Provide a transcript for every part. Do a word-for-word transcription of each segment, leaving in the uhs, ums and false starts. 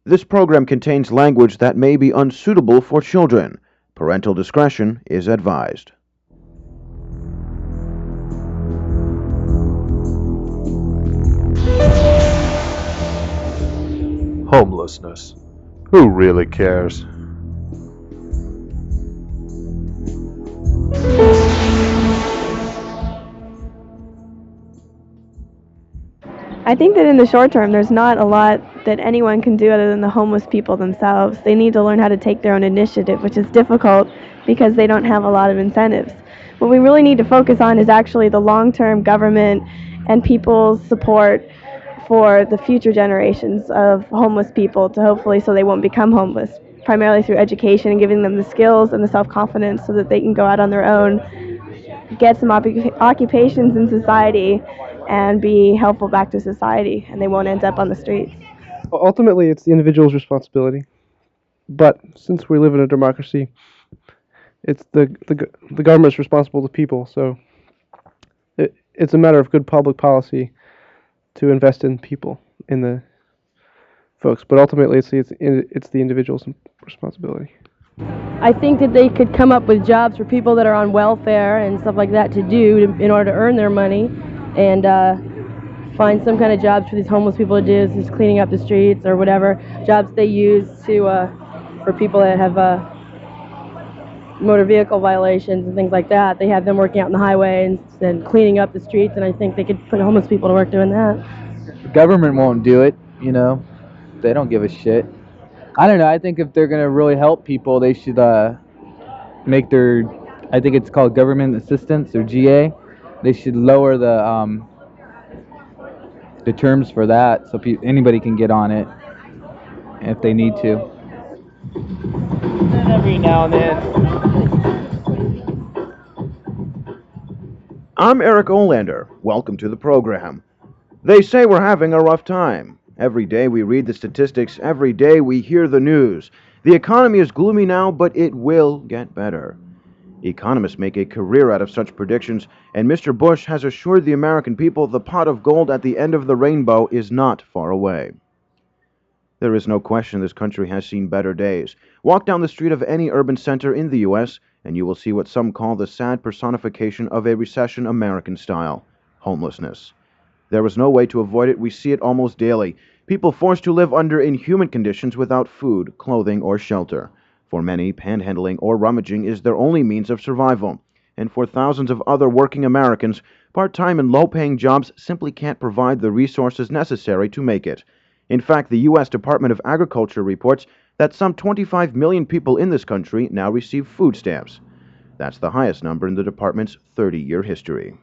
This program contains language that may be unsuitable for children. Parental discretion is advised. Homelessness. Who really cares? I think that in the short term, there's not a lot that anyone can do other than the homeless people themselves. They need to learn how to take their own initiative, which is difficult because they don't have a lot of incentives. What we really need to focus on is actually the long-term government and people's support for the future generations of homeless people to hopefully so they won't become homeless, primarily through education and giving them the skills and the self-confidence so that they can go out on their own, get some op- occupations in society, and be helpful back to society, and they won't end up on the streets. Ultimately, it's the individual's responsibility. But since we live in a democracy, it's the the, the government's responsible to people. So it, it's a matter of good public policy to invest in people, in the folks. But ultimately, it's the, it's, it's the individual's responsibility. I think that they could come up with jobs for people that are on welfare and stuff like that to do to, in order to earn their money, and uh, find some kind of jobs for these homeless people to do, just cleaning up the streets or whatever jobs they use to uh, for people that have uh, motor vehicle violations and things like that. They have them working out on the highway and, and cleaning up the streets, and I think they could put homeless people to work doing that. The government won't do it, you know. They don't give a shit. I don't know. I think if they're going to really help people, they should uh, make their, I think it's called government assistance or G A. They should lower the um, the terms for that so pe- anybody can get on it if they need to. And every now and then. I'm Eric Olander. Welcome to the program. They say we're having a rough time. Every day we read the statistics, every day we hear the news. The economy is gloomy now, but it will get better. Economists make a career out of such predictions, and Mister Bush has assured the American people the pot of gold at the end of the rainbow is not far away. There is no question this country has seen better days. Walk down the street of any urban center in the U S, and you will see what some call the sad personification of a recession American style: homelessness. There is no way to avoid it. We see it almost daily. People forced to live under inhuman conditions without food, clothing, or shelter. For many, panhandling or rummaging is their only means of survival. And for thousands of other working Americans, part-time and low-paying jobs simply can't provide the resources necessary to make it. In fact, the U S Department of Agriculture reports that some twenty-five million people in this country now receive food stamps. That's the highest number in the department's thirty-year history.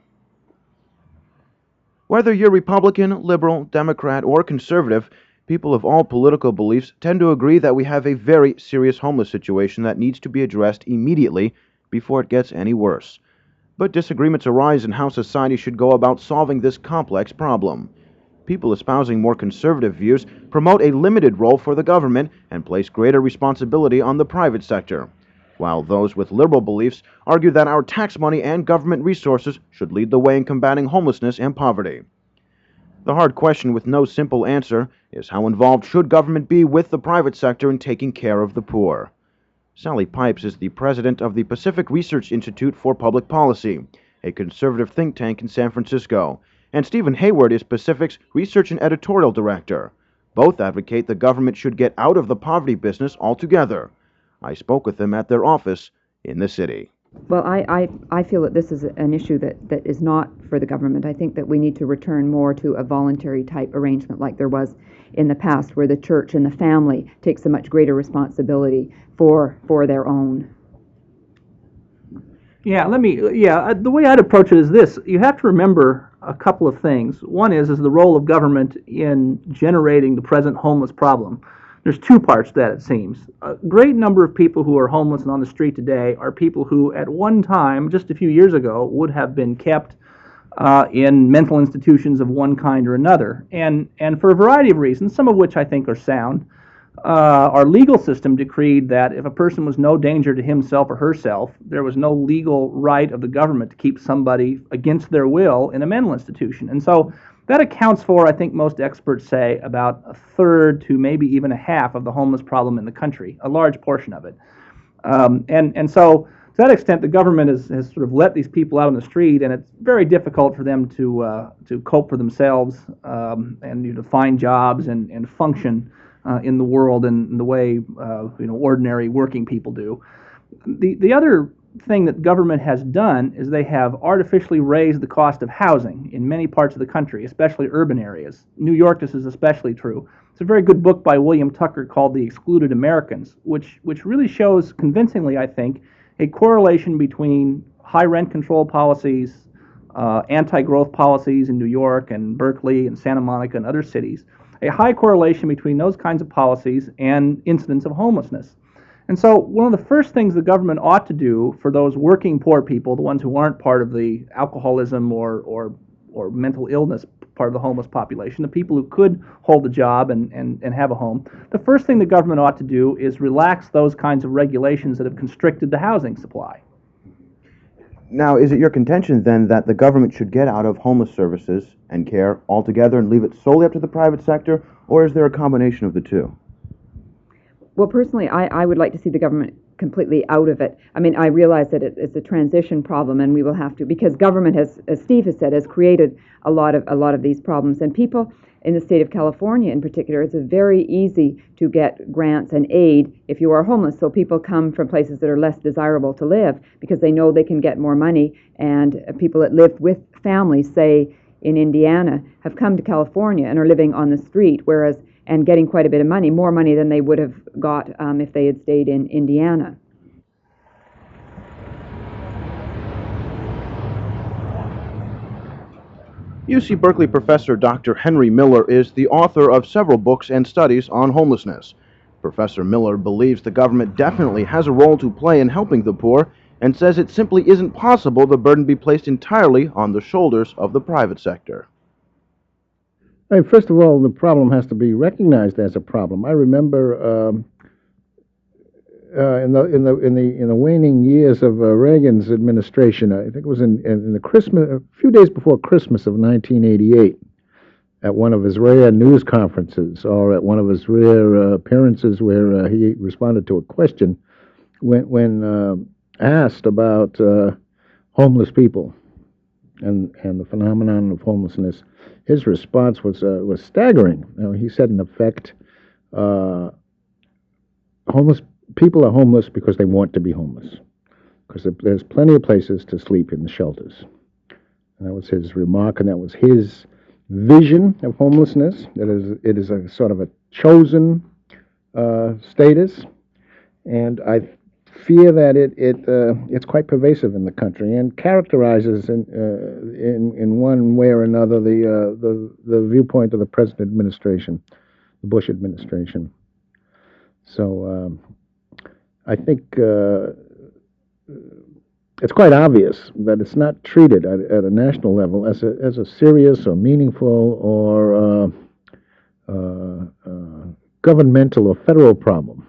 Whether you're Republican, liberal, Democrat, or conservative, people of all political beliefs tend to agree that we have a very serious homeless situation that needs to be addressed immediately before it gets any worse. But disagreements arise in how society should go about solving this complex problem. People espousing more conservative views promote a limited role for the government and place greater responsibility on the private sector, while those with liberal beliefs argue that our tax money and government resources should lead the way in combating homelessness and poverty. The hard question with no simple answer is how involved should government be with the private sector in taking care of the poor? Sally Pipes is the president of the Pacific Research Institute for Public Policy, a conservative think tank in San Francisco, and Stephen Hayward is Pacific's research and editorial director. Both advocate the government should get out of the poverty business altogether. I spoke with them at their office in the city. Well, I, I, I feel that this is an issue that, that is not for the government. I think that we need to return more to a voluntary type arrangement like there was in the past, where the church and the family takes a much greater responsibility for for their own. Yeah, let me, yeah, the way I'd approach it is this. You have to remember a couple of things. One is, is the role of government in generating the present homeless problem. There's two parts to that, it seems. A great number of people who are homeless and on the street today are people who at one time, just a few years ago, would have been kept uh, in mental institutions of one kind or another. And, and for a variety of reasons, some of which I think are sound, uh, our legal system decreed that if a person was no danger to himself or herself, there was no legal right of the government to keep somebody against their will in a mental institution. And so That accounts for, I think most experts say, about a third to maybe even a half of the homeless problem in the country, a large portion of it. Um, and, and so, to that extent, the government has, has sort of let these people out on the street, and it's very difficult for them to, uh, to cope for themselves um, and you know, to find jobs and, and function uh, in the world in, in the way uh, you know, ordinary working people do. The, the other thing that government has done is they have artificially raised the cost of housing in many parts of the country, especially urban areas. New York, this is especially true. It's a very good book by William Tucker called The Excluded Americans, which, which really shows convincingly, I think, a correlation between high rent control policies, uh, anti-growth policies in New York and Berkeley and Santa Monica and other cities, a high correlation between those kinds of policies and incidents of homelessness. And so one of the first things the government ought to do for those working poor people, the ones who aren't part of the alcoholism or, or, or mental illness part of the homeless population, the people who could hold a job and, and, and have a home, the first thing the government ought to do is relax those kinds of regulations that have constricted the housing supply. Now, is it your contention then that the government should get out of homeless services and care altogether and leave it solely up to the private sector, or is there a combination of the two? Well, personally, I, I would like to see the government completely out of it. I mean, I realize that it, it's a transition problem, and we will have to, because government has, as Steve has said, has created a lot of a lot of these problems. And people in the state of California, in particular, it's very easy to get grants and aid if you are homeless. So people come from places that are less desirable to live because they know they can get more money. And people that live with families, say in Indiana, have come to California and are living on the street, whereas and getting quite a bit of money, more money than they would have got um, if they had stayed in Indiana. U C Berkeley professor Doctor Henry Miller is the author of several books and studies on homelessness. Professor Miller believes the government definitely has a role to play in helping the poor and says it simply isn't possible the burden be placed entirely on the shoulders of the private sector. I mean, first of all, the problem has to be recognized as a problem. I remember um, uh, in the in the in the in the waning years of uh, Reagan's administration, I think it was in in the Christmas, a few days before Christmas of nineteen eighty-eight, at one of his rare news conferences or at one of his rare uh, appearances where uh, he responded to a question when when uh, asked about uh, homeless people and and the phenomenon of homelessness. His response was uh, was staggering. You know, he said, in effect, uh, homeless people are homeless because they want to be homeless, because there's plenty of places to sleep in the shelters. And that was his remark, and that was his vision of homelessness. That is, it is a sort of a chosen uh, status, and I fear that it it uh, it's quite pervasive in the country and characterizes in uh, in in one way or another the uh, the the viewpoint of the present administration, the Bush administration. So um, I think uh, it's quite obvious that it's not treated at, at a national level as a as a serious or meaningful or uh, uh, uh, governmental or federal problem.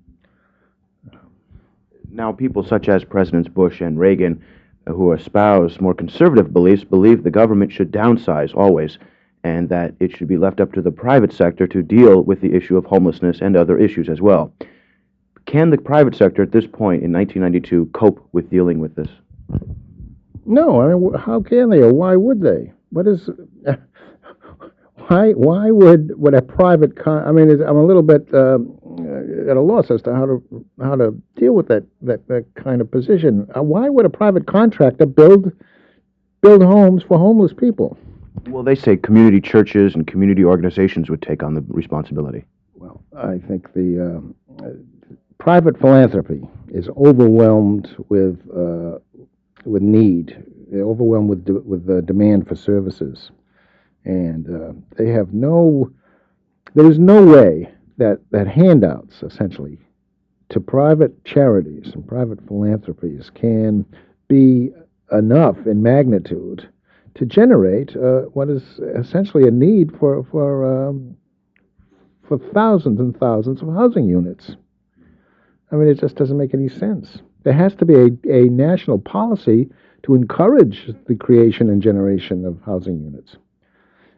Now, people such as Presidents Bush and Reagan, uh, who espouse more conservative beliefs, believe the government should downsize always, and that it should be left up to the private sector to deal with the issue of homelessness and other issues as well. Can the private sector at this point in nineteen ninety-two cope with dealing with this? No, I mean, how can they, or why would they? What is, uh, why why would would a private con? I mean, it's, I'm a little bit um, at a loss as to how to how to deal with that that, that kind of position. Uh, why would a private contractor build build homes for homeless people? Well, they say community churches and community organizations would take on the responsibility. Well, I think the uh, private philanthropy is overwhelmed with uh, with need, they're overwhelmed with de- with the demand for services, and uh, they have no. There is no way that that handouts, essentially, to private charities and private philanthropies can be enough in magnitude to generate uh, what is essentially a need for for um, for thousands and thousands of housing units. I mean, it just doesn't make any sense. There has to be a, a national policy to encourage the creation and generation of housing units.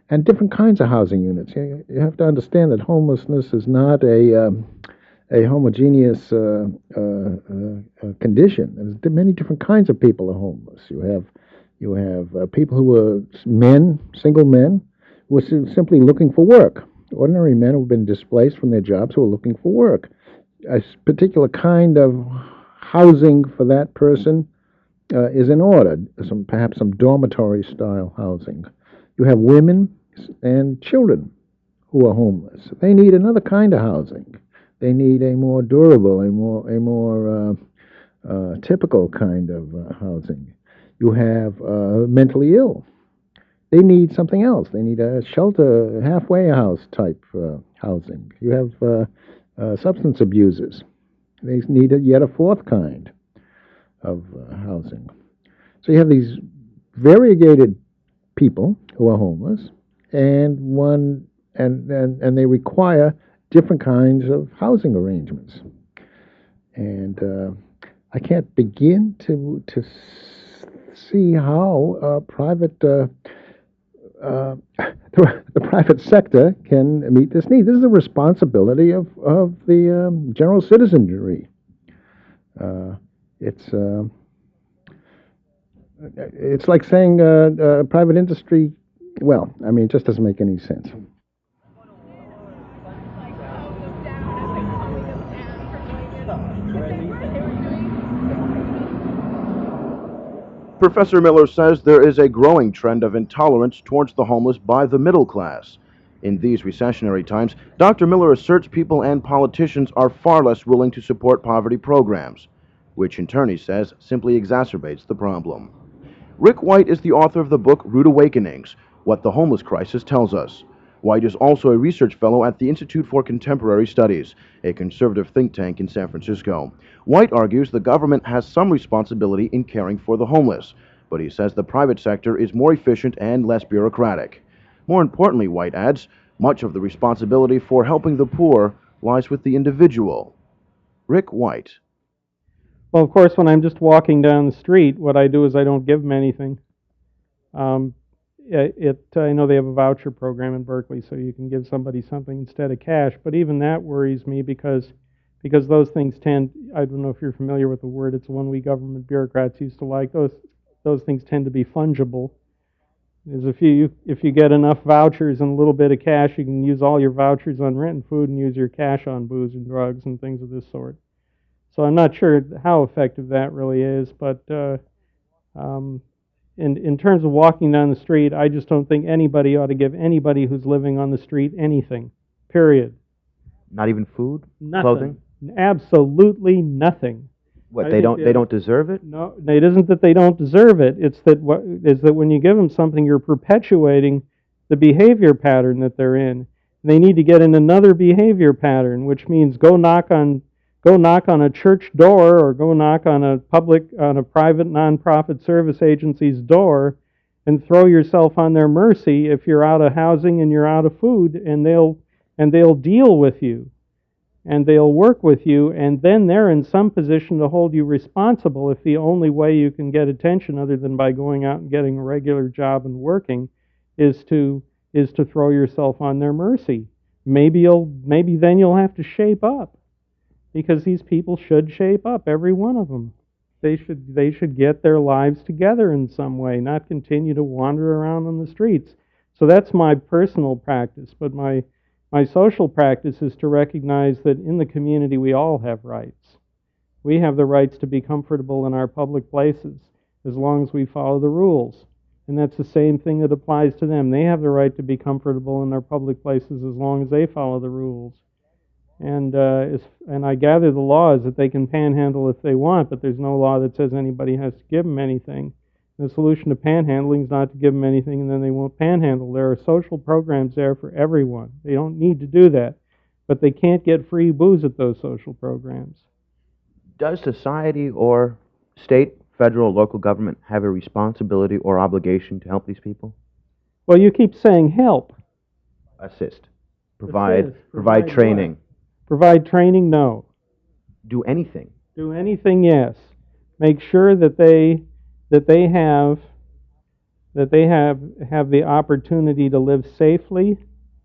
and different kinds of housing units. You, you have to understand that homelessness is not a um, a homogeneous uh, uh, uh, uh, condition. There's many different kinds of people are homeless. You have you have uh, people who are men, single men, who are sim- simply looking for work. Ordinary men who've been displaced from their jobs who are looking for work. A s- particular kind of housing for that person uh, is in order. Some perhaps some dormitory style housing. You have women and children who are homeless. They need another kind of housing. They need a more durable, a more a more uh, uh, typical kind of uh, housing. You have uh, mentally ill. They need something else. They need a shelter, halfway house type uh, housing. You have uh, uh, substance abusers. They need a, yet a fourth kind of uh, housing. So you have these variegated people who are homeless, and one and and, and they require different kinds of housing arrangements. And uh, I can't begin to to s- see how uh, private uh, uh, the, the private sector can meet this need. This is a responsibility of of the um, general citizenry. Uh, it's uh, it's like saying uh, uh, private industry. Well, I mean, it just doesn't make any sense. Professor Miller says there is a growing trend of intolerance towards the homeless by the middle class. In these recessionary times, Doctor Miller asserts people and politicians are far less willing to support poverty programs, which in turn, he says, simply exacerbates the problem. Rick White is the author of the book Rude Awakenings, What the Homeless Crisis Tells Us. White is also a research fellow at the Institute for Contemporary Studies, a conservative think tank in San Francisco. White argues the government has some responsibility in caring for the homeless, but he says the private sector is more efficient and less bureaucratic. More importantly, White adds, much of the responsibility for helping the poor lies with the individual. Rick White. Well, of course, when I'm just walking down the street, what I do is I don't give them anything. Um, it, it I know they have a voucher program in Berkeley, so you can give somebody something instead of cash. But even that worries me because because those things tend. I don't know if you're familiar with the word. It's one we government bureaucrats used to like. Those those things tend to be fungible. Is if you if you get enough vouchers and a little bit of cash, you can use all your vouchers on rent and food and use your cash on booze and drugs and things of this sort. So I'm not sure how effective that really is, but uh, um, in in terms of walking down the street, I just don't think anybody ought to give anybody who's living on the street anything. Period. Not even food? Nothing. Clothing? Absolutely nothing. What, I they think don't it- they don't deserve it? No, it isn't that they don't deserve it. It's that what is that when you give them something, you're perpetuating the behavior pattern that they're in. They need to get in another behavior pattern, which means go knock on go knock on a church door or go knock on a public on a private nonprofit service agency's door and throw yourself on their mercy if you're out of housing and you're out of food, and they'll and they'll deal with you and they'll work with you, and then they're in some position to hold you responsible if the only way you can get attention other than by going out and getting a regular job and working is to is to throw yourself on their mercy. Maybe you'll maybe then you'll have to shape up, because these people should shape up, every one of them. They should they should get their lives together in some way, not continue to wander around on the streets. So that's my personal practice, but my my social practice is to recognize that in the community we all have rights. We have the rights to be comfortable in our public places as long as we follow the rules. And that's the same thing that applies to them. They have the right to be comfortable in their public places as long as they follow the rules. And uh, is, and I gather the law is that they can panhandle if they want, but there's no law that says anybody has to give them anything. The solution to panhandling is not to give them anything and then they won't panhandle. There are social programs there for everyone. They don't need to do that, but they can't get free booze at those social programs. Does society or state, federal, local government have a responsibility or obligation to help these people? Well, you keep saying help. Assist. Provide. Assist. Provide Provide training. what? Provide training? No. Do anything. Do anything? Yes. Make sure that they that they have that they have, have the opportunity to live safely,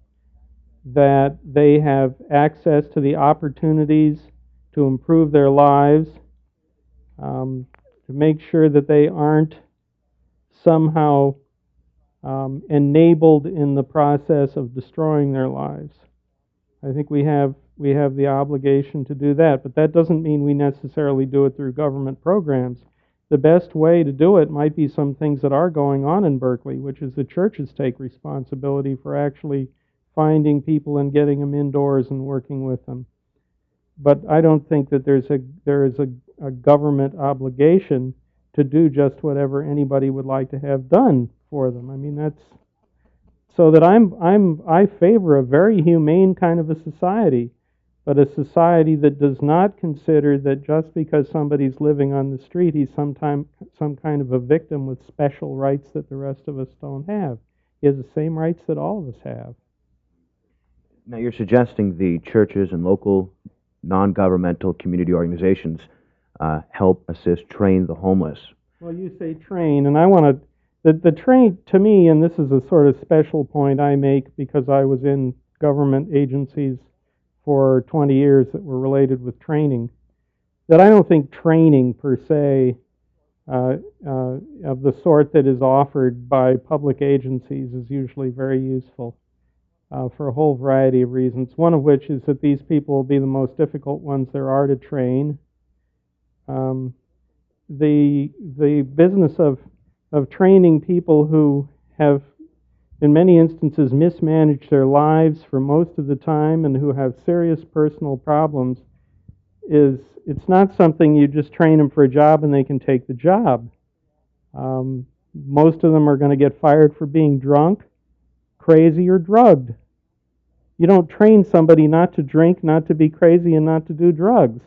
that they have access to the opportunities to improve their lives, um, to make sure that they aren't somehow um, enabled in the process of destroying their lives. I think we have we have the obligation to do that, but that doesn't mean we necessarily do it through government programs. The best way to do it might be some things that are going on in Berkeley, which is the churches take responsibility for actually finding people and getting them indoors and working with them. But I don't think that there's a there is a, a government obligation to do just whatever anybody would like to have done for them. I mean, that's so that I'm I'm I favor a very humane kind of a society, but a society that does not consider that just because somebody's living on the street, he's sometime some kind of a victim with special rights that the rest of us don't have. He has the same rights that all of us have. Now, you're suggesting the churches and local non-governmental community organizations uh, help, assist, train the homeless. Well, you say train, and I want to, the, the train, to me, and this is a sort of special point I make because I was in government agencies for twenty years that were related with training, that I don't think training per se uh, uh, of the sort that is offered by public agencies is usually very useful. Uh, for a whole variety of reasons, one of which is that these people will be the most difficult ones there are to train. Um, the the business of of training people who have, in many instances, mismanaged their lives for most of the time and who have serious personal problems is, it's not something you just train them for a job and they can take the job. Um, most of them are going to get fired for being drunk, crazy, or drugged. You don't train somebody not to drink, not to be crazy, and not to do drugs.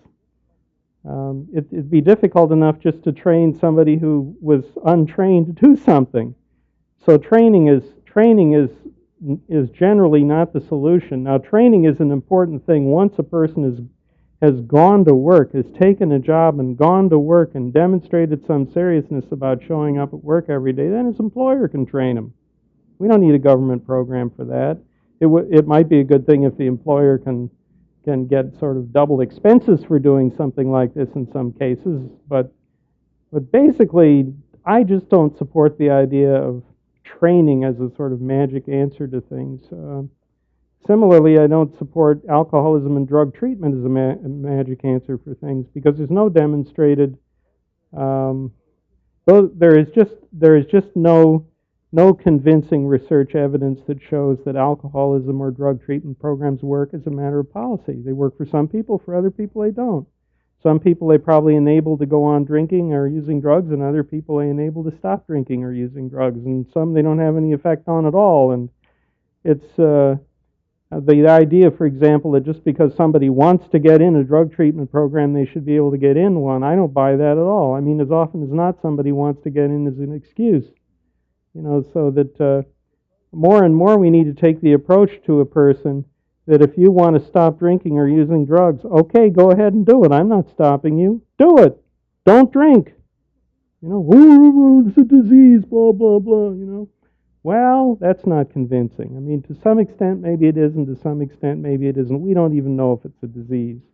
Um, it, it'd be difficult enough just to train somebody who was untrained to do something. So training is training is is generally not the solution. Now, training is an important thing. Once a person is has gone to work, has taken a job and gone to work and demonstrated some seriousness about showing up at work every day, then his employer can train him. We don't need a government program for that. It, w- it might be a good thing if the employer can can get sort of double expenses for doing something like this in some cases, but but basically, I just don't support the idea of training as a sort of magic answer to things. Uh, similarly, I don't support alcoholism and drug treatment as a, ma- a magic answer for things because there's no demonstrated. Um, though there is just there is just no no convincing research evidence that shows that alcoholism or drug treatment programs work as a matter of policy. They work for some people, for other people they don't. Some people they probably enable to go on drinking or using drugs, and other people they enable to stop drinking or using drugs, and some they don't have any effect on at all. And it's uh, the idea, for example, that just because somebody wants to get in a drug treatment program, they should be able to get in one. I don't buy that at all. I mean, as often as not, somebody wants to get in as an excuse. You know, so that uh, more and more we need to take the approach to a person that if you want to stop drinking or using drugs, okay, go ahead and do it. I'm not stopping you. Do it. Don't drink. You know, oh, it's a disease, blah, blah, blah, you know. Well, that's not convincing. I mean, to some extent, maybe it is, and to some extent, maybe it isn't. We don't even know if it's a disease.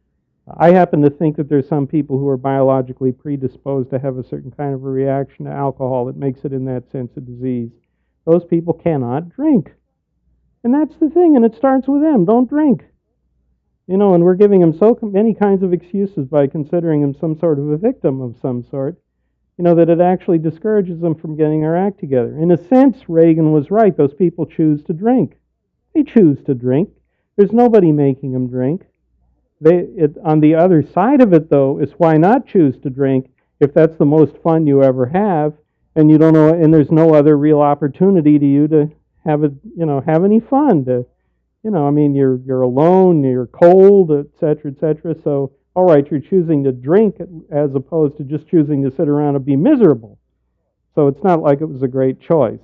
I happen to think that there's some people who are biologically predisposed to have a certain kind of a reaction to alcohol that makes it, in that sense, a disease. Those people cannot drink. And that's the thing, and it starts with them. Don't drink. You know, and we're giving them so many kinds of excuses by considering them some sort of a victim of some sort, you know, that it actually discourages them from getting their act together. In a sense, Reagan was right. Those people choose to drink. They choose to drink. There's nobody making them drink. They, it, on the other side of it, though, is why not choose to drink if that's the most fun you ever have, and you don't know, and there's no other real opportunity to you to have a, you know, have any fun. To, you know, I mean, you're you're alone, you're cold, et cetera, et cetera. So, all right, you're choosing to drink as opposed to just choosing to sit around and be miserable. So it's not like it was a great choice.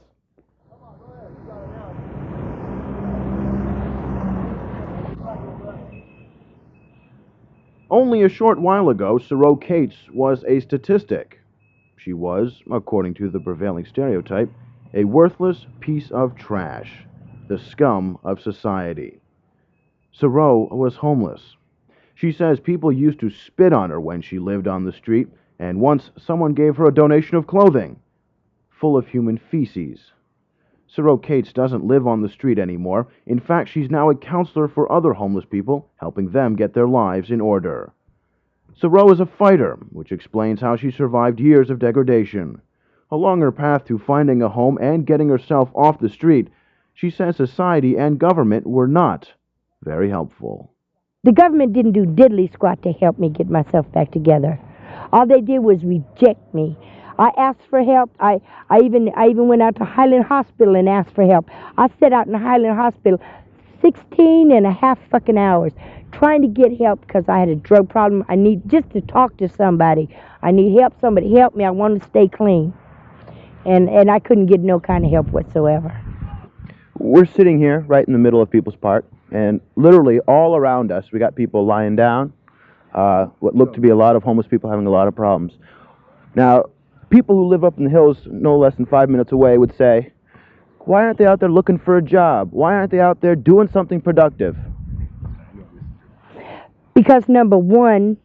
Only a short while ago, Sorrow Cates was a statistic. She was, according to the prevailing stereotype, a worthless piece of trash, the scum of society. Sarow was homeless. She says people used to spit on her when she lived on the street, and once someone gave her a donation of clothing full of human feces. Sarow Cates doesn't live on the street anymore. In fact, she's now a counselor for other homeless people, helping them get their lives in order. Sarow is a fighter, which explains how she survived years of degradation. Along her path to finding a home and getting herself off the street, she says society and government were not very helpful. The government didn't do diddly squat to help me get myself back together. All they did was reject me. I asked for help. I, I even I even went out to Highland Hospital and asked for help. I sat out in Highland Hospital sixteen and a half fucking hours trying to get help because I had a drug problem. I need just to talk to somebody. I need help. Somebody help me. I want to stay clean. And, and I couldn't get no kind of help whatsoever. We're sitting here right in the middle of People's Park, and literally all around us we got people lying down, uh, what looked to be a lot of homeless people having a lot of problems. Now, people who live up in the hills no less than five minutes away would say, why aren't they out there looking for a job? Why aren't they out there doing something productive? Because number one,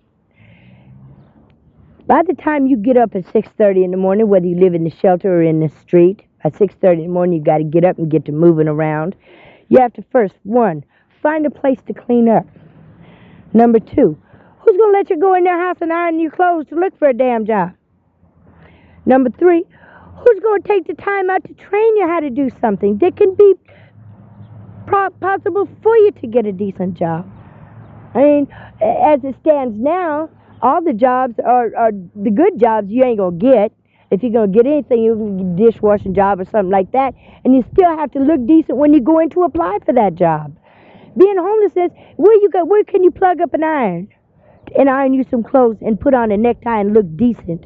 by the time you get up at six thirty in the morning, whether you live in the shelter or in the street, at six thirty in the morning you got to get up and get to moving around. You have to first, one, find a place to clean up. Number two, who's going to let you go in their house and iron your clothes to look for a damn job? Number three, who's going to take the time out to train you how to do something that can be pro- possible for you to get a decent job? I mean, as it stands now, all the jobs are, are the good jobs you ain't going to get. If you're going to get anything, you can get a dishwashing job or something like that. And you still have to look decent when you go in to apply for that job. Being homeless is, where you go, where can you plug up an iron? And iron you some clothes and put on a necktie and look decent.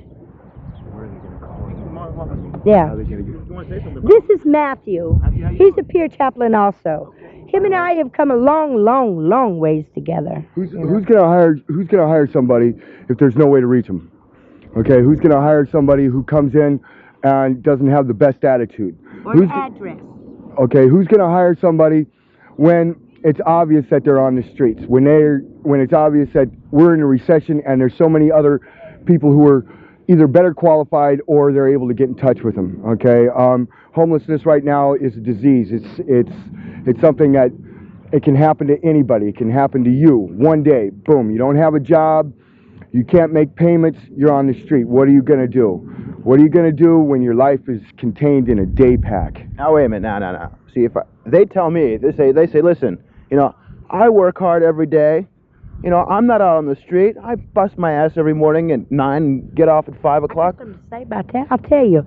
Yeah. This is Matthew. He's a peer chaplain also. Him and I have come a long, long, long ways together. Who's, who's gonna hire? Who's gonna hire somebody if there's no way to reach them? Okay, who's gonna hire somebody who comes in and doesn't have the best attitude? Or who's, address. Okay, who's gonna hire somebody when it's obvious that they're on the streets? When they're when it's obvious that we're in a recession and there's so many other people who are either better qualified or they're able to get in touch with them. Okay, um, homelessness right now is a disease. It's it's it's something that it can happen to anybody. It can happen to you one day. Boom, you don't have a job, you can't make payments, you're on the street. What are you gonna do? What are you gonna do when your life is contained in a day pack? Now wait a minute, no, no, no. See, if I, they tell me, they say, they say, listen, you know, I work hard every day. You know, I'm not out on the street. I bust my ass every morning at nine and get off at five o'clock. I got something to say about that. I'll tell you,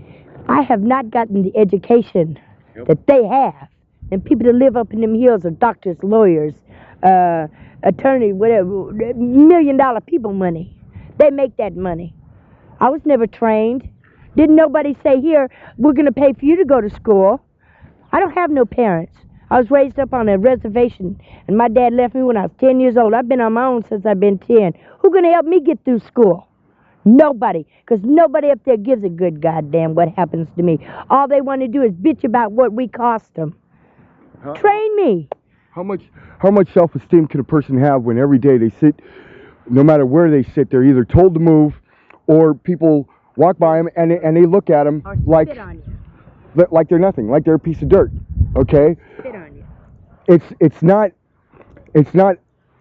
I have not gotten the education yep. that they have. And people that live up in them hills are doctors, lawyers, uh, attorneys, whatever, million dollar people money. They make that money. I was never trained. Didn't nobody say, here, we're going to pay for you to go to school. I don't have no parents. I was raised up on a reservation, and my dad left me when I was ten years old. I've been on my own since I've been ten. Who's going to help me get through school? Nobody, because nobody up there gives a good goddamn what happens to me. All they want to do is bitch about what we cost them. Huh? Train me. How much, how much self-esteem can a person have when every day they sit, no matter where they sit, they're either told to move, or people walk by them and they, and they look at them like, like they're nothing, like they're a piece of dirt. Okay? Spit on you. It's it's not it's not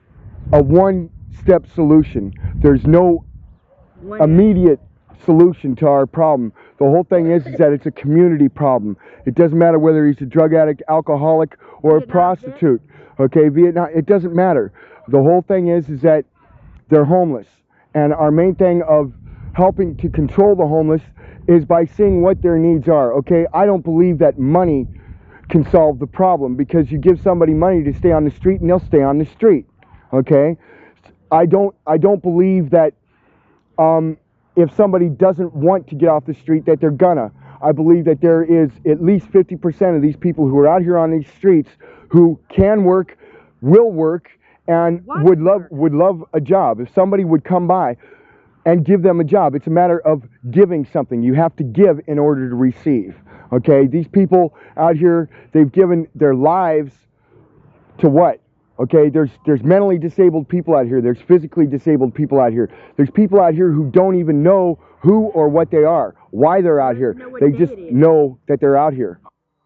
a one-step solution. There's no one immediate solution to our problem. The whole thing is, is that it's a community problem. It doesn't matter whether he's a drug addict, alcoholic, or a prostitute. Okay, Vietnam, it doesn't matter. The whole thing is, is that they're homeless. And our main thing of helping to control the homeless is by seeing what their needs are. Okay, I don't believe that money can solve the problem, because you give somebody money to stay on the street and they'll stay on the street. Okay, I don't I don't believe that um, if somebody doesn't want to get off the street that they're gonna. I believe that there is at least fifty percent of these people who are out here on these streets who can work, will work, and what? would love would love a job. If somebody would come by and give them a job, it's a matter of giving something. You have to give in order to receive. Okay, these people out here, they've given their lives to what? Okay, there's there's mentally disabled people out here. There's physically disabled people out here. There's people out here who don't even know who or what they are, why they're out here. They just know that they're out here.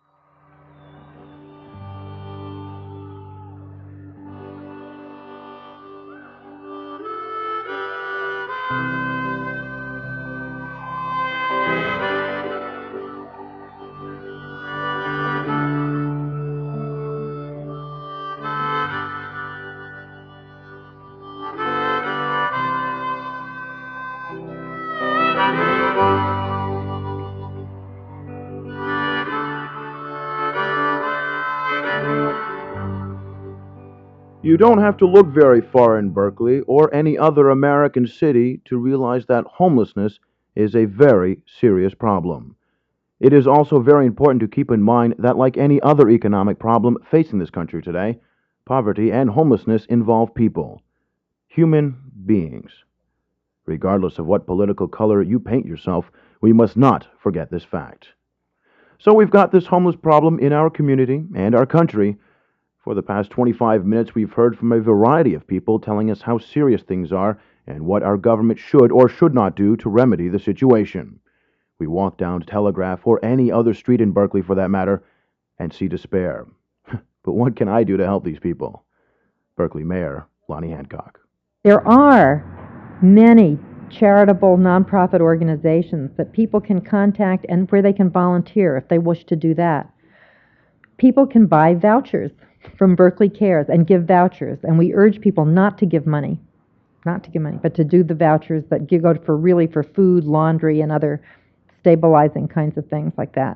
You don't have to look very far in Berkeley or any other American city to realize that homelessness is a very serious problem. It is also very important to keep in mind that, like any other economic problem facing this country today, poverty and homelessness involve people, human beings. Regardless of what political color you paint yourself, we must not forget this fact. So we've got this homeless problem in our community and our country. For the past twenty-five minutes, we've heard from a variety of people telling us how serious things are and what our government should or should not do to remedy the situation. We walk down Telegraph or any other street in Berkeley for that matter and see despair. But what can I do to help these people? Berkeley Mayor Lonnie Hancock. There are many charitable nonprofit organizations that people can contact and where they can volunteer if they wish to do that. People can buy vouchers from Berkeley Cares and give vouchers, and we urge people not to give money, not to give money, but to do the vouchers that go for really for food, laundry, and other stabilizing kinds of things like that.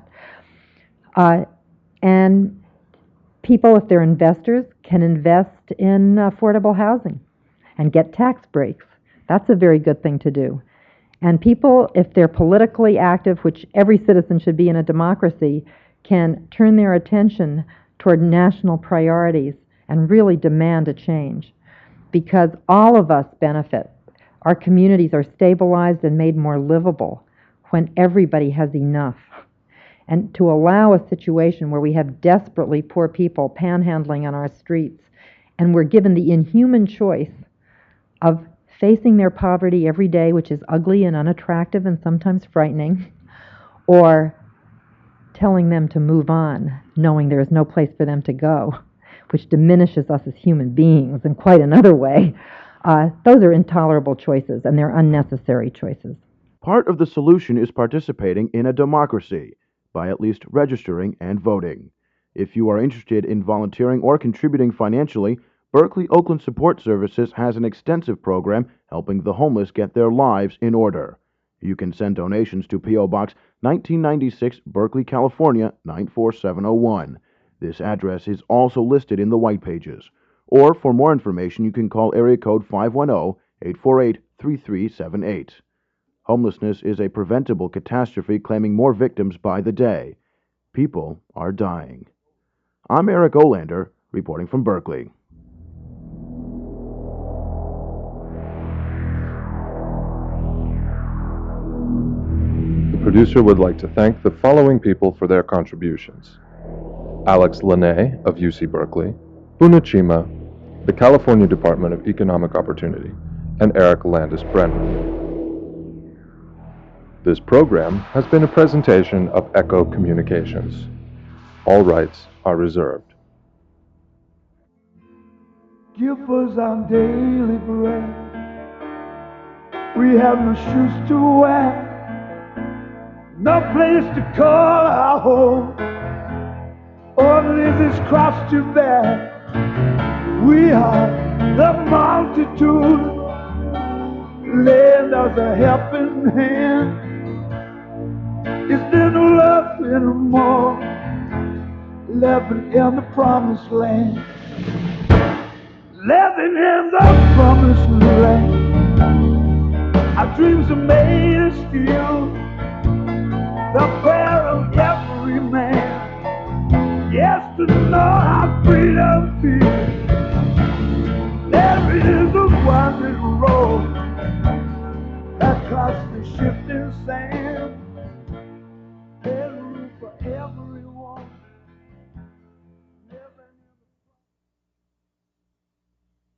Uh, and people, if they're investors, can invest in affordable housing and get tax breaks. That's a very good thing to do. And people, if they're politically active, which every citizen should be in a democracy, can turn their attention toward national priorities and really demand a change. Because all of us benefit. Our communities are stabilized and made more livable when everybody has enough. And to allow a situation where we have desperately poor people panhandling on our streets, and we're given the inhuman choice of facing their poverty every day, which is ugly and unattractive and sometimes frightening, or telling them to move on, knowing there is no place for them to go, which diminishes us as human beings in quite another way. Uh, those are intolerable choices, and they're unnecessary choices. Part of the solution is participating in a democracy by at least registering and voting. If you are interested in volunteering or contributing financially, Berkeley Oakland Support Services has an extensive program helping the homeless get their lives in order. You can send donations to P O Box nineteen ninety-six, Berkeley, California, nine four seven oh one. This address is also listed in the white pages. Or for more information, you can call area code five one zero, eight four eight, three three seven eight. Homelessness is a preventable catastrophe claiming more victims by the day. People are dying. I'm Eric Olander, reporting from Berkeley. The producer would like to thank the following people for their contributions: Alex Lene of U C Berkeley, Buna Chima, the California Department of Economic Opportunity, and Eric Landis-Brennan. This program has been a presentation of Echo Communications. All rights are reserved. Give us our daily bread. We have no shoes to wear, no place to call our home. Only this cross to bear. We are the multitude. Lend us a helping hand. Is there no love anymore? Living in the promised land. Living in the promised land. Our dreams are made of steel. The prayer of every man. Yes, to know how freedom feels. There is a winding road across the shifting sand.